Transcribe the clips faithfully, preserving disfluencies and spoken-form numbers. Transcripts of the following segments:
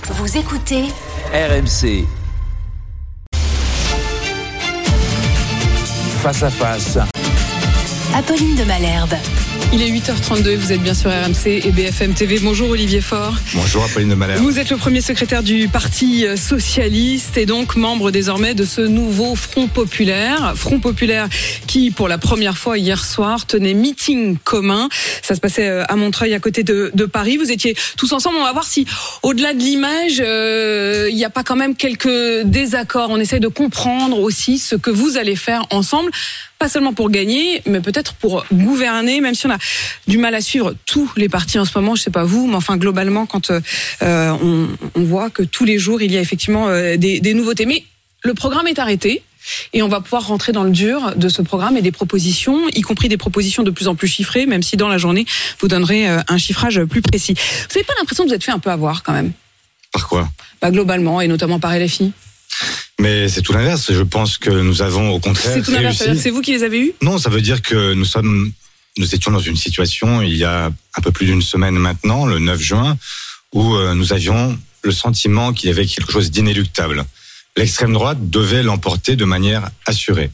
Vous écoutez R M C. Face à face. Apolline de Malherbe. Il est huit heures trente-deux, vous êtes bien sur R M C et B F M T V. Bonjour Olivier Faure. Bonjour Apolline de Malherbe. Vous êtes le premier secrétaire du Parti Socialiste et donc membre désormais de ce nouveau Front Populaire. Front Populaire qui, pour la première fois hier soir, tenait meeting commun. Ça se passait à Montreuil, à côté de, de Paris. Vous étiez tous ensemble. On va voir si, au-delà de l'image, euh, il n'y a pas quand même quelques désaccords. On essaie de comprendre aussi ce que vous allez faire ensemble. Pas seulement pour gagner, mais peut-être pour gouverner, même si on a du mal à suivre tous les partis en ce moment, je sais pas vous, mais enfin globalement, quand euh, on, on voit que tous les jours, il y a effectivement euh, des, des nouveautés. Mais le programme est arrêté. Et on va pouvoir rentrer dans le dur de ce programme et des propositions, y compris des propositions de plus en plus chiffrées, même si dans la journée, vous donnerez un chiffrage plus précis. Vous n'avez pas l'impression que vous êtes fait un peu avoir quand même ? Par quoi ? Bah, globalement, et notamment par L F I. Mais c'est tout l'inverse. Je pense que nous avons au contraire C'est tout l'inverse. réussi. C'est vous qui les avez eus ? Non, ça veut dire que nous sommes, nous étions dans une situation il y a un peu plus d'une semaine maintenant, le neuf juin, où nous avions le sentiment qu'il y avait quelque chose d'inéluctable. L'extrême droite devait l'emporter de manière assurée.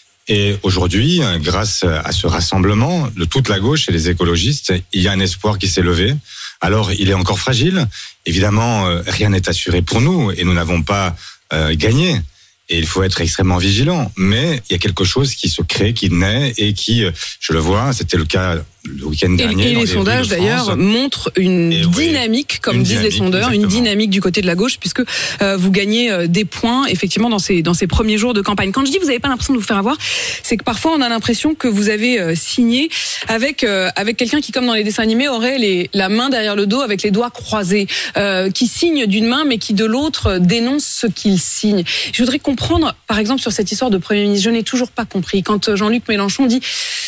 Et aujourd'hui, grâce à ce rassemblement de toute la gauche et les écologistes, il y a un espoir qui s'est levé. Alors, il est encore fragile. Évidemment, rien n'est assuré pour nous et nous n'avons pas euh, gagné. Et il faut être extrêmement vigilant. Mais il y a quelque chose qui se crée, qui naît et qui, je le vois, c'était le cas le week-end dernier. Et, et les, les sondages d'ailleurs montrent une et dynamique, oui, comme une disent dynamique, les sondeurs, exactement. Une dynamique du côté de la gauche, puisque euh, vous gagnez euh, des points effectivement dans ces dans ces premiers jours de campagne. Quand je dis vous n'avez pas l'impression de vous faire avoir, c'est que parfois on a l'impression que vous avez euh, signé avec euh, avec quelqu'un qui, comme dans les dessins animés, aurait les la main derrière le dos avec les doigts croisés, euh, qui signe d'une main mais qui de l'autre dénonce ce qu'il signe. Je voudrais comprendre, par exemple, sur cette histoire de Premier ministre, je n'ai toujours pas compris quand Jean-Luc Mélenchon dit: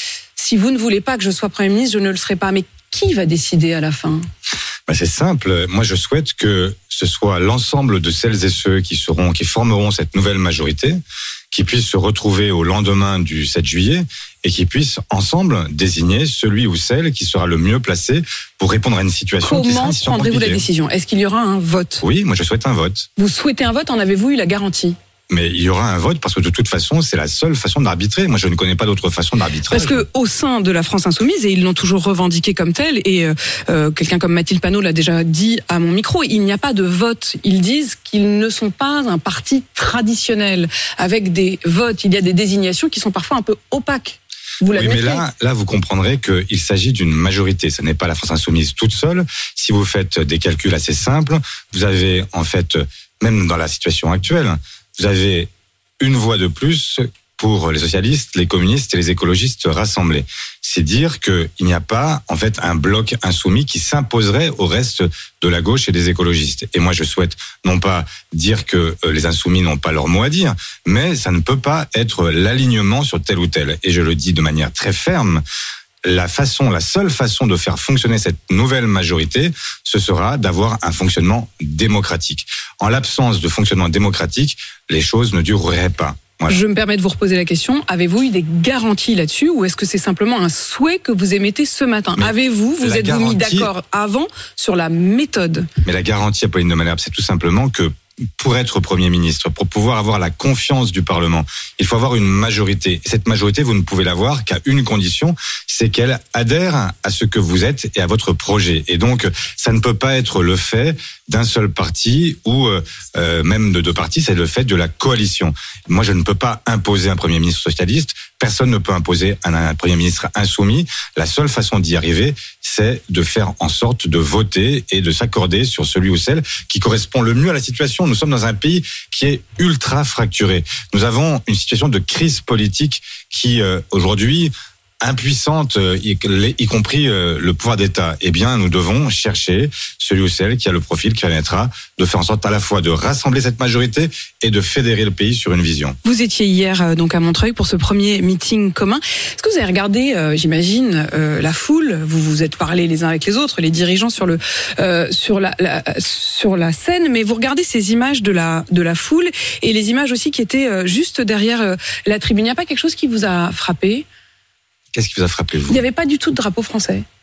si vous ne voulez pas que je sois Premier ministre, je ne le serai pas. Mais qui va décider à la fin ? Ben c'est simple. Moi, je souhaite que ce soit l'ensemble de celles et ceux qui seront, qui formeront cette nouvelle majorité, qui puissent se retrouver au lendemain du sept juillet et qui puissent ensemble désigner celui ou celle qui sera le mieux placé pour répondre à une situation Comment qui sera une situation prendrez-vous compliquée. La décision ? Est-ce qu'il y aura un vote ? Oui, moi je souhaite un vote. Vous souhaitez un vote ? En avez-vous eu la garantie ? Mais il y aura un vote parce que de toute façon, c'est la seule façon d'arbitrer. Moi, je ne connais pas d'autre façon d'arbitrer. Parce que au sein de la France Insoumise, et ils l'ont toujours revendiqué comme tel, et euh, quelqu'un comme Mathilde Panot l'a déjà dit à mon micro, il n'y a pas de vote. Ils disent qu'ils ne sont pas un parti traditionnel avec des votes. Il y a des désignations qui sont parfois un peu opaques. Vous oui, mais là, là, vous comprendrez qu'il s'agit d'une majorité. Ce n'est pas la France Insoumise toute seule. Si vous faites des calculs assez simples, vous avez en fait, même dans la situation actuelle, vous avez une voix de plus pour les socialistes, les communistes et les écologistes rassemblés. C'est dire qu'il n'y a pas, en fait, un bloc insoumis qui s'imposerait au reste de la gauche et des écologistes. Et moi, je souhaite non pas dire que les insoumis n'ont pas leur mot à dire, mais ça ne peut pas être l'alignement sur tel ou tel. Et je le dis de manière très ferme. La façon, la seule façon de faire fonctionner cette nouvelle majorité, ce sera d'avoir un fonctionnement démocratique. En l'absence de fonctionnement démocratique, les choses ne dureraient pas. Voilà. Je me permets de vous reposer la question. Avez-vous eu des garanties là-dessus ou est-ce que c'est simplement un souhait que vous émettez ce matin ? Mais Avez-vous, vous êtes-vous garantie... mis d'accord avant sur la méthode ? Mais la garantie, Apolline de Malherbe, c'est tout simplement que pour être Premier ministre, pour pouvoir avoir la confiance du Parlement, il faut avoir une majorité. Et cette majorité, vous ne pouvez l'avoir qu'à une condition, c'est qu'elle adhère à ce que vous êtes et à votre projet. Et donc, ça ne peut pas être le fait d'un seul parti ou euh, même de deux partis, c'est le fait de la coalition. Moi, je ne peux pas imposer un Premier ministre socialiste. Personne ne peut imposer un, un Premier ministre insoumis. La seule façon d'y arriver, c'est de faire en sorte de voter et de s'accorder sur celui ou celle qui correspond le mieux à la situation. Nous sommes dans un pays qui est ultra fracturé. Nous avons une situation de crise politique qui, euh, aujourd'hui, impuissante, y, y compris euh, le pouvoir d'État. Eh bien, nous devons chercher celui ou celle qui a le profil qui permettra de faire en sorte à la fois de rassembler cette majorité et de fédérer le pays sur une vision. Vous étiez hier euh, donc à Montreuil pour ce premier meeting commun. Est-ce que vous avez regardé, euh, j'imagine, euh, la foule ? Vous vous êtes parlé les uns avec les autres, les dirigeants sur le euh, sur la, la sur la scène, mais vous regardez ces images de la de la foule et les images aussi qui étaient euh, juste derrière euh, la tribune. Il n'y a pas quelque chose qui vous a frappé ? Qu'est-ce qui vous a frappé, vous ? Il n'y avait pas du tout de drapeau français.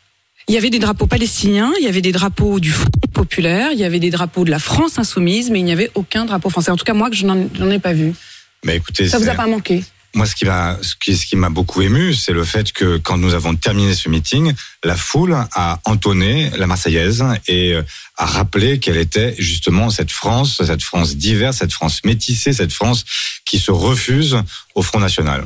Il y avait des drapeaux palestiniens, il y avait des drapeaux du Front populaire, il y avait des drapeaux de la France insoumise, mais il n'y avait aucun drapeau français. En tout cas, moi, que je n'en, j'en ai pas vu. Mais écoutez, ça vous a pas manqué? Moi, ce qui m'a, ce qui, ce qui m'a beaucoup ému, c'est le fait que quand nous avons terminé ce meeting, la foule a entonné la Marseillaise et a rappelé quelle était justement cette France, cette France diverse, cette France métissée, cette France qui se refuse au Front National.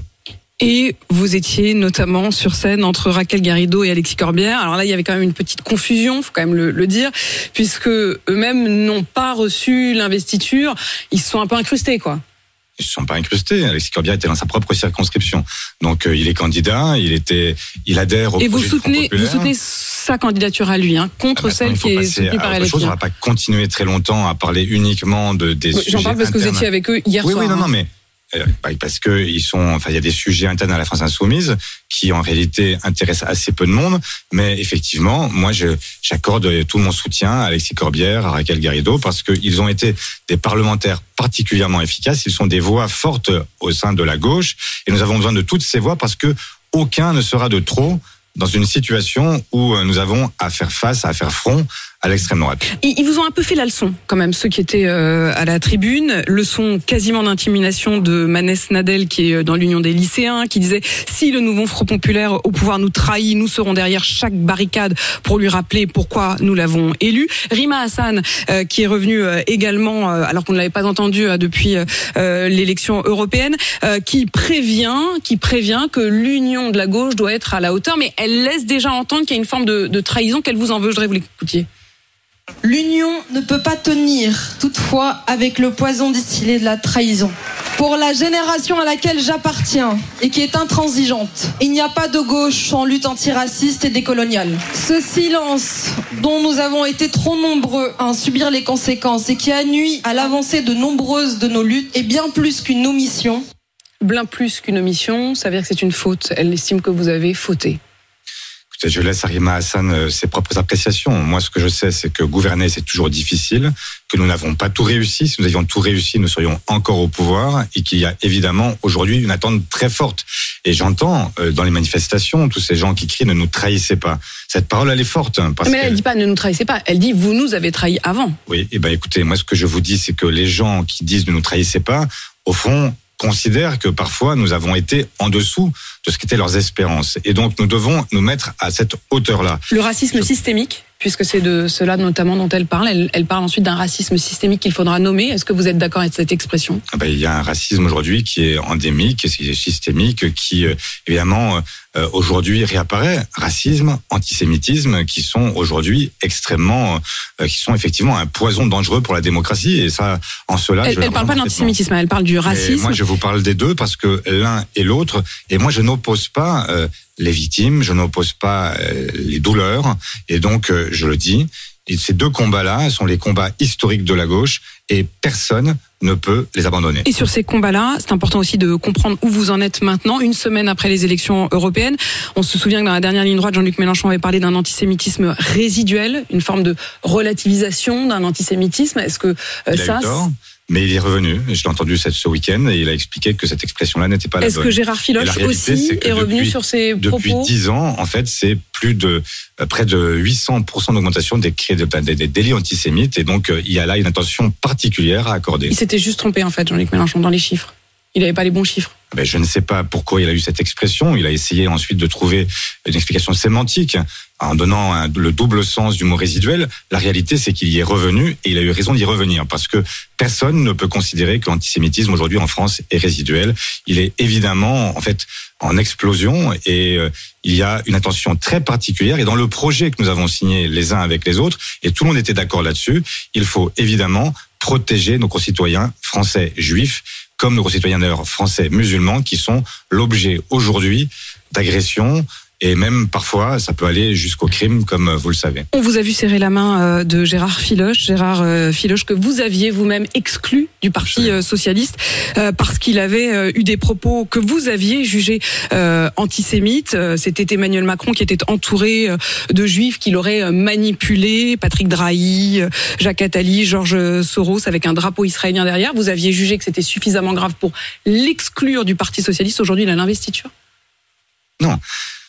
Et vous étiez notamment sur scène entre Raquel Garrido et Alexis Corbière. Alors là, il y avait quand même une petite confusion, faut quand même le, le dire, puisque eux-mêmes n'ont pas reçu l'investiture. Ils se sont un peu incrustés, quoi. Ils ne se sont pas incrustés. Alexis Corbière était dans sa propre circonscription. Donc, euh, il est candidat, il était, il adhère au et projet vous soutenez, du Front populaire. Vous soutenez sa candidature à lui, hein, contre ah bah, celle qui est soutenue par L F I. On ne va pas continuer très longtemps à parler uniquement de, des oui, sujets J'en parle parce internes. que vous étiez avec eux hier oui, soir. Oui, non, hein. non, mais parce que ils sont, enfin, il y a des sujets internes à la France insoumise qui en réalité intéressent assez peu de monde, mais effectivement, moi, je, j'accorde tout mon soutien à Alexis Corbière, à Raquel Garrido, parce qu'ils ont été des parlementaires particulièrement efficaces. Ils sont des voix fortes au sein de la gauche, et nous avons besoin de toutes ces voix parce que aucun ne sera de trop dans une situation où nous avons à faire face, à faire front à l'extrême droite. Ils vous ont un peu fait la leçon, quand même, ceux qui étaient euh, à la tribune. Leçon quasiment d'intimidation de Manès Nadel, qui est dans l'Union des lycéens, qui disait « Si le nouveau Front populaire au pouvoir nous trahit, nous serons derrière chaque barricade pour lui rappeler pourquoi nous l'avons élu. » Rima Hassan, euh, qui est revenue euh, également, euh, alors qu'on ne l'avait pas entendue euh, depuis euh, l'élection européenne, euh, qui prévient, qui prévient que l'union de la gauche doit être à la hauteur, mais elle laisse déjà entendre qu'il y a une forme de, de trahison qu'elle vous en veut. Je voudrais vous l'écoutiez. L'union ne peut pas tenir, toutefois, avec le poison distillé de la trahison. Pour la génération à laquelle j'appartiens et qui est intransigeante, il n'y a pas de gauche sans lutte antiraciste et décoloniale. Ce silence dont nous avons été trop nombreux à en subir les conséquences et qui a nui à l'avancée de nombreuses de nos luttes est bien plus qu'une omission. Bien plus qu'une omission, ça veut dire que c'est une faute. Elle estime que vous avez fauté. Je laisse à Rima Hassan ses propres appréciations. Moi, ce que je sais, c'est que gouverner, c'est toujours difficile, que nous n'avons pas tout réussi. Si nous avions tout réussi, nous serions encore au pouvoir et qu'il y a évidemment aujourd'hui une attente très forte. Et j'entends dans les manifestations tous ces gens qui crient « ne nous trahissez pas ». Cette parole, elle est forte. Parce Mais elle ne dit pas « ne nous trahissez pas », elle dit « vous nous avez trahis avant ». Oui, et ben écoutez, moi, ce que je vous dis, c'est que les gens qui disent « ne nous trahissez pas », au fond, considèrent que parfois nous avons été en dessous de ce qu'étaient leurs espérances. Et donc nous devons nous mettre à cette hauteur-là. Le racisme Je... systémique, puisque c'est de cela notamment dont elle parle, elle, elle parle ensuite d'un racisme systémique qu'il faudra nommer. Est-ce que vous êtes d'accord avec cette expression ? Ah ben, il y a un racisme aujourd'hui qui est endémique, qui est systémique, qui euh, évidemment euh, aujourd'hui réapparaît. Racisme, antisémitisme, qui sont aujourd'hui extrêmement, euh, qui sont effectivement un poison dangereux pour la démocratie. Et ça, en cela, elle, je elle parle pas d'antisémitisme, elle parle du racisme. Et moi, je vous parle des deux parce que l'un et l'autre. Et moi, je n'oppose pas euh, les victimes, je n'oppose pas euh, les douleurs. Et donc, euh, je le dis, et ces deux combats-là sont les combats historiques de la gauche et personne ne peut les abandonner. Et sur ces combats-là, c'est important aussi de comprendre où vous en êtes maintenant, une semaine après les élections européennes. On se souvient que dans la dernière ligne droite, Jean-Luc Mélenchon avait parlé d'un antisémitisme résiduel, une forme de relativisation d'un antisémitisme. Est-ce que euh, ça... Mais il est revenu, je l'ai entendu ce week-end, et il a expliqué que cette expression-là n'était pas la Est-ce bonne. Est-ce que Gérard Filoche aussi est, est revenu depuis, sur ses propos ? Depuis dix ans, en fait, c'est plus de près de huit cents pour cent d'augmentation des, des, des délits antisémites, et donc il y a là une attention particulière à accorder. Il s'était juste trompé, en fait, Jean-Luc Mélenchon, dans les chiffres. Il n'avait pas les bons chiffres. Ben, je ne sais pas pourquoi il a eu cette expression. Il a essayé ensuite de trouver une explication sémantique en donnant un, le double sens du mot résiduel. La réalité, c'est qu'il y est revenu et il a eu raison d'y revenir parce que personne ne peut considérer que l'antisémitisme aujourd'hui en France est résiduel. Il est évidemment, en fait, en explosion et euh, il y a une attention très particulière. Et dans le projet que nous avons signé les uns avec les autres, et tout le monde était d'accord là-dessus, il faut évidemment protéger nos concitoyens français juifs comme nos concitoyens d'ailleurs français musulmans qui sont l'objet aujourd'hui d'agressions et même parfois ça peut aller jusqu'au crime comme vous le savez. On vous a vu serrer la main de Gérard Filoche, Gérard Filoche que vous aviez vous-même exclu du Parti socialiste parce qu'il avait eu des propos que vous aviez jugés antisémites. C'était Emmanuel Macron qui était entouré de juifs qui l'auraient manipulé, Patrick Drahi, Jacques Attali, Georges Soros avec un drapeau israélien derrière. Vous aviez jugé que c'était suffisamment grave pour l'exclure du Parti socialiste. Aujourd'hui, il a l'investiture ? Non.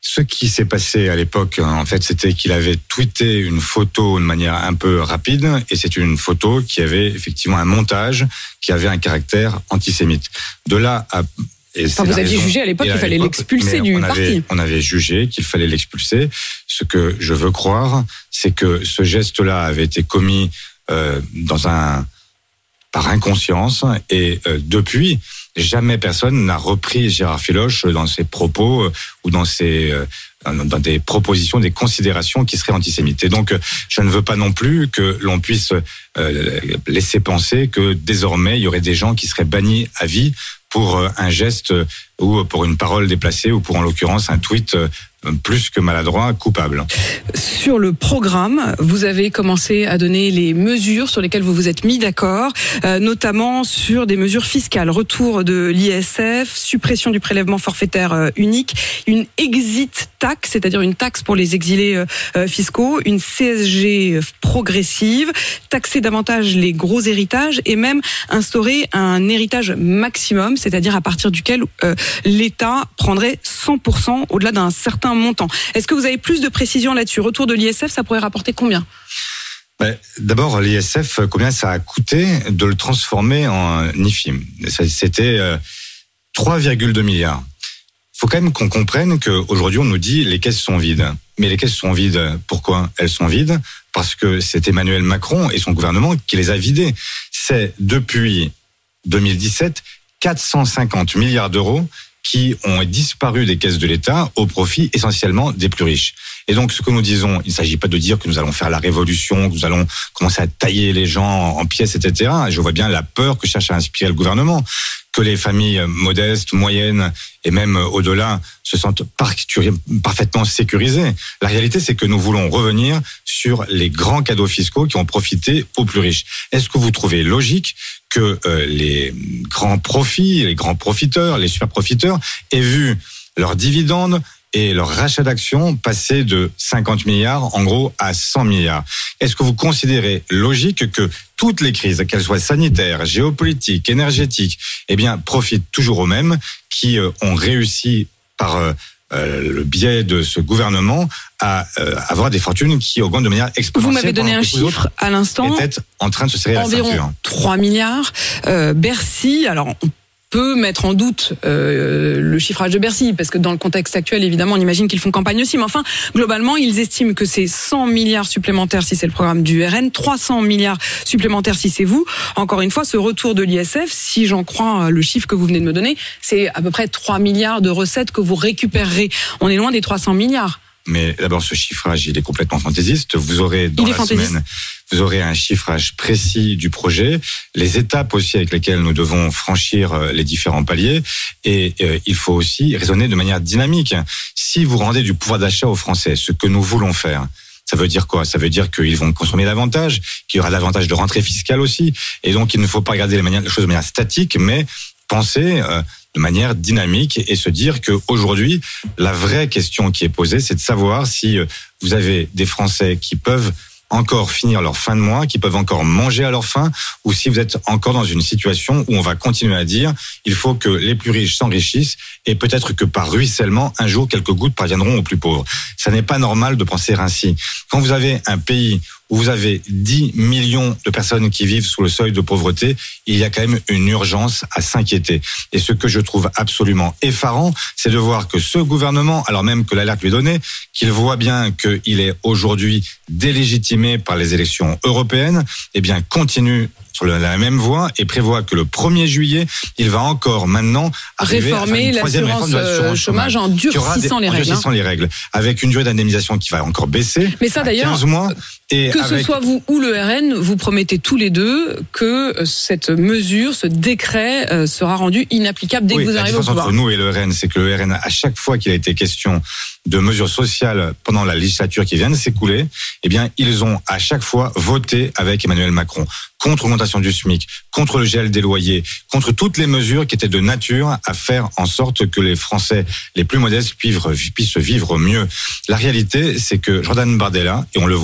Ce qui s'est passé à l'époque, en fait, c'était qu'il avait tweeté une photo de manière un peu rapide, et c'est une photo qui avait effectivement un montage qui avait un caractère antisémite. De là à... Et enfin, vous aviez jugé à l'époque qu'il fallait l'expulser du on avait, parti. On avait jugé qu'il fallait l'expulser. Ce que je veux croire, c'est que ce geste-là avait été commis euh, dans un par inconscience, et euh, depuis, jamais personne n'a repris Gérard Filoche dans ses propos euh, ou dans ses euh, dans des propositions, des considérations qui seraient antisémites. Et donc, je ne veux pas non plus que l'on puisse euh, laisser penser que désormais, il y aurait des gens qui seraient bannis à vie pour un geste ou pour une parole déplacée ou pour, en l'occurrence, un tweet plus que maladroit, coupable. Sur le programme, vous avez commencé à donner les mesures sur lesquelles vous vous êtes mis d'accord, euh, notamment sur des mesures fiscales, retour de l'I S F, suppression du prélèvement forfaitaire euh, unique, une exit tax, c'est-à-dire une taxe pour les exilés euh, fiscaux, une C S G progressive, taxer davantage les gros héritages et même instaurer un héritage maximum, c'est-à-dire à partir duquel euh, l'État prendrait cent pour cent au-delà d'un certain montant. Est-ce que vous avez plus de précisions là-dessus? Retour de l'I S F, ça pourrait rapporter combien? Ben, d'abord, l'I S F, combien ça a coûté de le transformer en I F I M? C'était euh, trois virgule deux milliards. Il faut quand même qu'on comprenne qu'aujourd'hui, on nous dit les caisses sont vides. Mais les caisses sont vides, pourquoi elles sont vides? Parce que c'est Emmanuel Macron et son gouvernement qui les a vidées. C'est depuis deux mille dix-sept, quatre cent cinquante milliards d'euros qui ont disparu des caisses de l'État au profit essentiellement des plus riches. Et donc, ce que nous disons, il ne s'agit pas de dire que nous allons faire la révolution, que nous allons commencer à tailler les gens en pièces, et cetera. Je vois bien la peur que cherche à inspirer le gouvernement, que les familles modestes, moyennes et même au-delà se sentent parfaitement sécurisées. La réalité, c'est que nous voulons revenir sur les grands cadeaux fiscaux qui ont profité aux plus riches. Est-ce que vous trouvez logique que euh, les grands profits, les grands profiteurs, les super profiteurs aient vu leurs dividendes et leur rachat d'actions passer de cinquante milliards, en gros, à cent milliards? Est-ce que vous considérez logique que toutes les crises, qu'elles soient sanitaires, géopolitiques, énergétiques, eh bien, profitent toujours aux mêmes qui euh, ont réussi par euh, euh, le biais de ce gouvernement à euh, avoir des fortunes qui augmentent de manière exponentielle? Vous m'avez donné un chiffre à l'instant. Peut-être en train de se serrer la ceinture. Environ trois milliards. Euh, Bercy, alors on peut mettre en doute euh, le chiffrage de Bercy, parce que dans le contexte actuel, évidemment, on imagine qu'ils font campagne aussi. Mais enfin, globalement, ils estiment que c'est cent milliards supplémentaires si c'est le programme du R N, trois cents milliards supplémentaires si c'est vous. Encore une fois, ce retour de l'I S F, si j'en crois le chiffre que vous venez de me donner, c'est à peu près trois milliards de recettes que vous récupérerez. On est loin des trois cents milliards. Mais d'abord, ce chiffrage, il est complètement fantaisiste. Vous aurez dans la semaine, vous aurez un chiffrage précis du projet, les étapes aussi avec lesquelles nous devons franchir les différents paliers, et euh, il faut aussi raisonner de manière dynamique. Si vous rendez du pouvoir d'achat aux Français, ce que nous voulons faire, ça veut dire quoi? Ça veut dire qu'ils vont consommer davantage, qu'il y aura davantage de rentrée fiscale aussi, et donc il ne faut pas regarder les, manières, les choses de manière statique, mais penser euh, de manière dynamique et se dire qu'aujourd'hui, la vraie question qui est posée, c'est de savoir si vous avez des Français qui peuvent encore finir leur fin de mois, qui peuvent encore manger à leur faim, ou si vous êtes encore dans une situation où on va continuer à dire il faut que les plus riches s'enrichissent et peut-être que par ruissellement, un jour, quelques gouttes parviendront aux plus pauvres. Ça n'est pas normal de penser ainsi. Quand vous avez un pays où vous avez dix millions de personnes qui vivent sous le seuil de pauvreté, il y a quand même une urgence à s'inquiéter. Et ce que je trouve absolument effarant, c'est de voir que ce gouvernement, alors même que l'alerte lui est donnée, qu'il voit bien qu'il est aujourd'hui délégitimé par les élections européennes, eh bien continue sur la même voie et prévoit que le premier juillet, il va encore maintenant arriver réformer à une troisième réforme de l'assurance chômage, chômage en durcissant les règles. En durcissant les règles, avec une durée d'indemnisation qui va encore baisser. Mais ça d'ailleurs, quinze mois. Et que avec... ce soit vous ou le R N, vous promettez tous les deux que cette mesure, ce décret sera rendu inapplicable dès oui, que vous arrivez au pouvoir. La différence entre nous et le R N, c'est que le R N, à chaque fois qu'il a été question de mesures sociales pendant la législature qui vient de s'écouler, eh bien, ils ont à chaque fois voté avec Emmanuel Macron contre l'augmentation du SMIC, contre le gel des loyers, contre toutes les mesures qui étaient de nature à faire en sorte que les Français les plus modestes puissent vivre mieux. La réalité, c'est que Jordan Bardella, et on le voit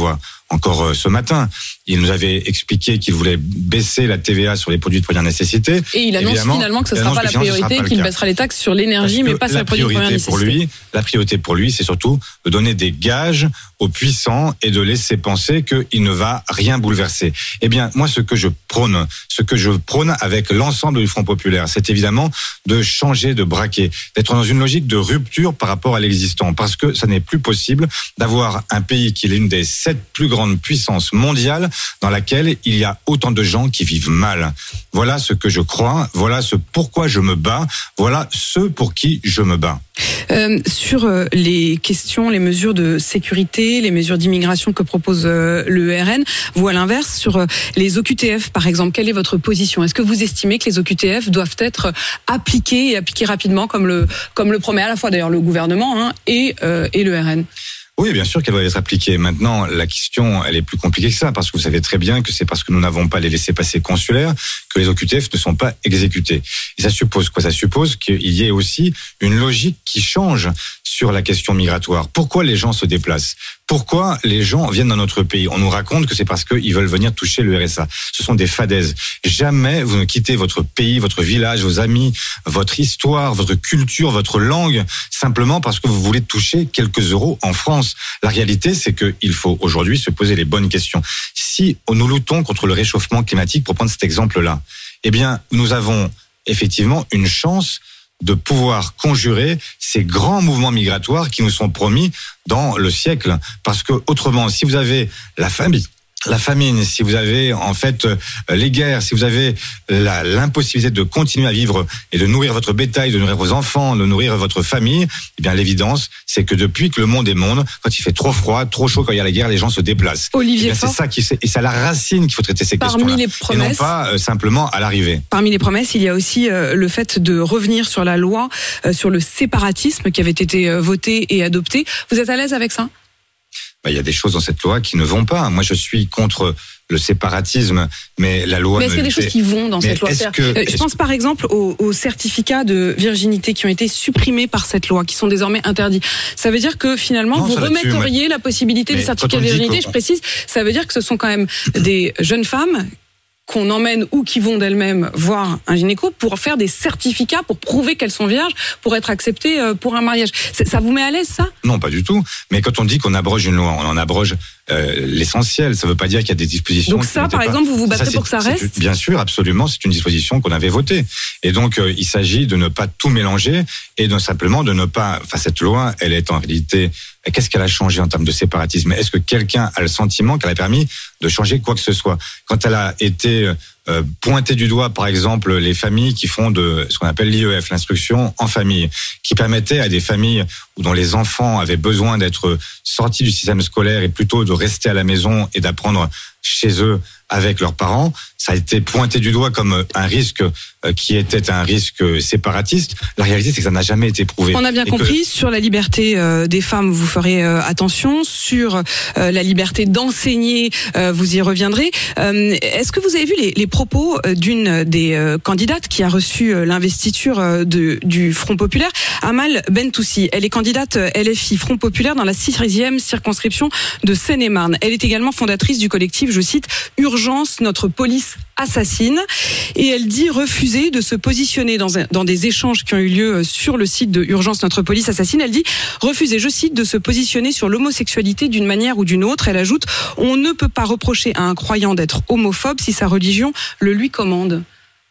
encore euh, ce matin. Il nous avait expliqué qu'il voulait baisser la T V A sur les produits de première nécessité. Et il annonce Évidemment, finalement que ce ne il sera pas annonce la que finalement, ce priorité, sera pas le qu'il cas. baissera les taxes sur l'énergie, mais pas sur les produits de première nécessité. Pour lui, la priorité pour lui, c'est surtout de donner des gages aux puissants et de laisser penser qu'il ne va rien bouleverser. Eh bien, moi, ce que je prône, ce que je prône avec l'ensemble du Front populaire, c'est évidemment de changer de braquet, d'être dans une logique de rupture par rapport à l'existant, parce que ça n'est plus possible d'avoir un pays qui est l'une des sept plus grandes puissances mondiales dans laquelle il y a autant de gens qui vivent mal. Voilà ce que je crois, voilà ce pourquoi je me bats, voilà ceux pour qui je me bats. Euh, sur euh, les questions, les mesures de sécurité, les mesures d'immigration que propose euh, le R N, vous à l'inverse, sur euh, les O Q T F par exemple, quelle est votre position ? Est-ce que vous estimez que les O Q T F doivent être appliqués et appliqués rapidement comme le, comme le promet à la fois d'ailleurs le gouvernement hein, et, euh, et le R N ? Oui, bien sûr qu'elle doit être appliquée. Maintenant, la question, elle est plus compliquée que ça, parce que vous savez très bien que c'est parce que nous n'avons pas les laissez-passer consulaires que les O Q T F ne sont pas exécutés. Et ça suppose quoi ? Ça suppose qu'il y ait aussi une logique qui change sur la question migratoire. Pourquoi les gens se déplacent ? Pourquoi les gens viennent dans notre pays ? On nous raconte que c'est parce qu'ils veulent venir toucher le R S A. Ce sont des fadaises. Jamais vous ne quittez votre pays, votre village, vos amis, votre histoire, votre culture, votre langue, simplement parce que vous voulez toucher quelques euros en France. La réalité, c'est qu'il faut aujourd'hui se poser les bonnes questions. Si nous luttons contre le réchauffement climatique, pour prendre cet exemple-là, eh bien, nous avons effectivement une chance de pouvoir conjurer ces grands mouvements migratoires qui nous sont promis dans le siècle. Parce que autrement, si vous avez la famine, la famine, si vous avez en fait les guerres, si vous avez la, l'impossibilité de continuer à vivre et de nourrir votre bétail, de nourrir vos enfants, de nourrir votre famille, eh bien l'évidence, c'est que depuis que le monde est monde, quand il fait trop froid, trop chaud, quand il y a la guerre, les gens se déplacent. Olivier eh bien, Faure, c'est ça qui, et c'est à la racine qu'il faut traiter ces parmi questions-là, les promesses, et non pas euh, simplement à l'arrivée. Parmi les promesses, il y a aussi euh, le fait de revenir sur la loi euh, sur le séparatisme qui avait été euh, votée et adoptée. Vous êtes à l'aise avec ça ? Bah, il y a des choses dans cette loi qui ne vont pas. Moi, je suis contre le séparatisme, mais la loi... Mais est-ce qu'il y a des choses qui vont dans mais cette loi ? que, euh, Je pense par exemple aux, aux certificats de virginité qui ont été supprimés par cette loi, qui sont désormais interdits. Ça veut dire que finalement, non, vous remetteriez mais... la possibilité mais des certificats de virginité, je précise, ça veut dire que ce sont quand même des jeunes femmes qu'on emmène ou qui vont d'elles-mêmes voir un gynéco pour faire des certificats, pour prouver qu'elles sont vierges, pour être acceptées pour un mariage. Ça vous met à l'aise, ça ? Non, pas du tout. Mais quand on dit qu'on abroge une loi, on en abroge euh, l'essentiel. Ça ne veut pas dire qu'il y a des dispositions... Donc ça, par exemple, vous vous battez pour que ça reste ? Bien sûr, absolument. C'est une disposition qu'on avait votée. Et donc, euh, il s'agit de ne pas tout mélanger et de simplement de ne pas... Enfin, cette loi, elle est en réalité... Qu'est-ce qu'elle a changé en termes de séparatisme ? Est-ce que quelqu'un a le sentiment qu'elle a permis de changer quoi que ce soit ? Quand elle a été euh, pointée du doigt, par exemple, les familles qui font de ce qu'on appelle l'I E F, l'instruction en famille, qui permettait à des familles dont les enfants avaient besoin d'être sortis du système scolaire et plutôt de rester à la maison et d'apprendre chez eux avec leurs parents, ça a été pointé du doigt comme un risque qui était un risque séparatiste. La réalité, c'est que ça n'a jamais été prouvé. On a bien et compris, que... sur la liberté euh, des femmes, vous ferez euh, attention. Sur euh, la liberté d'enseigner, euh, vous y reviendrez. Euh, est-ce que vous avez vu les, les propos d'une des euh, candidates qui a reçu euh, l'investiture euh, de, du Front populaire, Amal Bentoussi? Elle est candidate L F I Front populaire dans la sixième circonscription de Seine-et-Marne. Elle est également fondatrice du collectif, je cite, Urgence, notre police assassine. Et elle dit refuser de se positionner dans, un, dans des échanges qui ont eu lieu sur le site de Urgence, notre police assassine. Elle dit refuser, je cite, de se positionner sur l'homosexualité d'une manière ou d'une autre. Elle ajoute, on ne peut pas reprocher à un croyant d'être homophobe si sa religion le lui commande.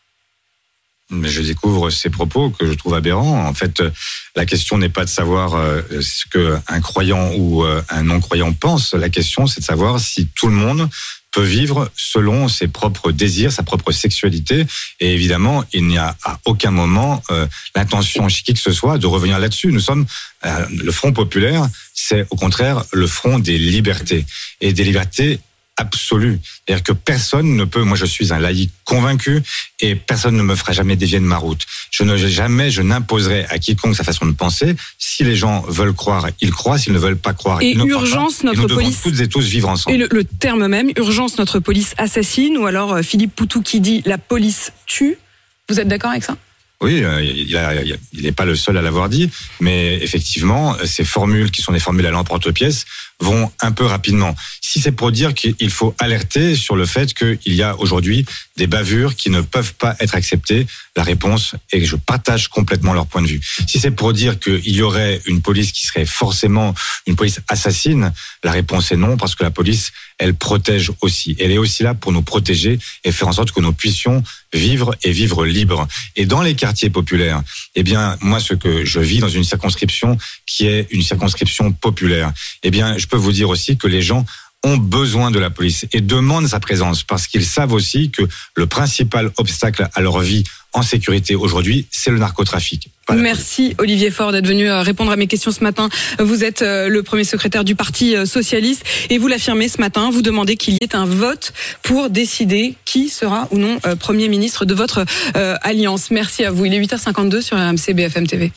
Mais je découvre ces propos que je trouve aberrants. En fait, la question n'est pas de savoir ce qu'un croyant ou un non-croyant pense. La question, c'est de savoir si tout le monde peut vivre selon ses propres désirs, sa propre sexualité. Et évidemment, il n'y a à aucun moment euh, l'intention chez qui que ce soit de revenir là-dessus. Nous sommes, euh, le Front populaire, c'est au contraire le front des libertés. Et des libertés absolue. C'est-à-dire que personne ne peut, moi je suis un laïc convaincu et personne ne me fera jamais dévier de ma route. Je ne jamais, je n'imposerai à quiconque sa façon de penser. Si les gens veulent croire, ils croient. S'ils ne veulent pas croire, et ils ne urgence, croient pas. notre et nous police... devons toutes et tous vivre ensemble. Et le, le terme même, urgence, notre police assassine, ou alors Philippe Poutou qui dit la police tue. Vous êtes d'accord avec ça ? Oui, il a, il n'est pas le seul à l'avoir dit, mais effectivement, ces formules qui sont des formules à l'emporte-pièce vont un peu rapidement. Si c'est pour dire qu'il faut alerter sur le fait qu'il y a aujourd'hui des bavures qui ne peuvent pas être acceptées, la réponse est que je partage complètement leur point de vue. Si c'est pour dire qu'il y aurait une police qui serait forcément une police assassine, la réponse est non, parce que la police, elle protège aussi. Elle est aussi là pour nous protéger et faire en sorte que nous puissions vivre et vivre libre. Et dans les quartiers populaires, eh bien, moi, ce que je vis dans une circonscription qui est une circonscription populaire, eh bien, je peux vous dire aussi que les gens ont besoin de la police et demandent sa présence parce qu'ils savent aussi que le principal obstacle à leur vie en sécurité aujourd'hui, c'est le narcotrafic. Merci Olivier Faure d'être venu répondre à mes questions ce matin. Vous êtes le premier secrétaire du Parti socialiste et vous l'affirmez ce matin, vous demandez qu'il y ait un vote pour décider qui sera ou non Premier ministre de votre euh, alliance. Merci à vous. Il est huit heures cinquante-deux sur R M C B F M T V.